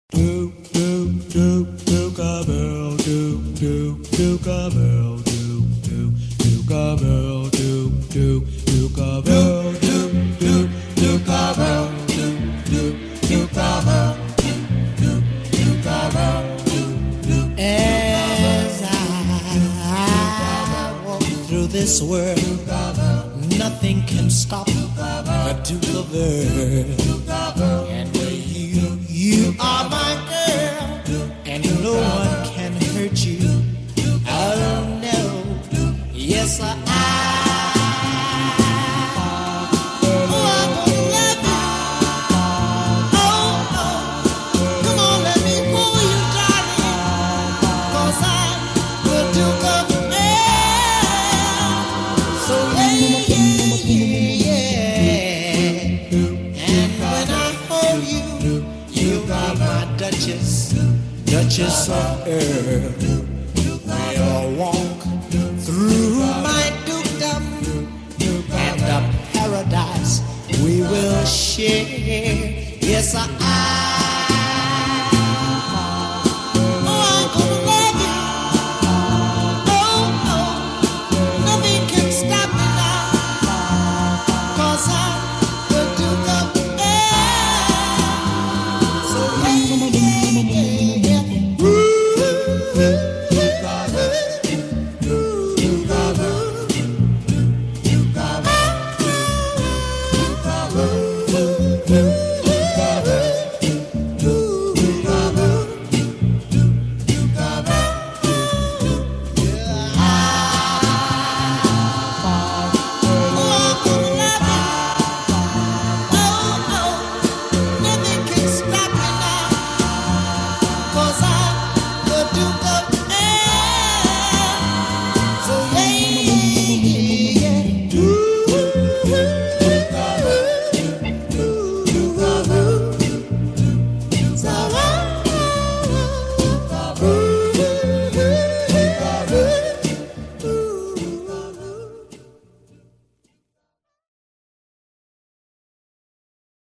As I walk through this world, nothing can stop the Duke of Earl. And you are my girl, and no one can hurt you. Oh no, yes I. Duchess of Earl, we'll walk through my dukedom, and a paradise we will share. Yes, I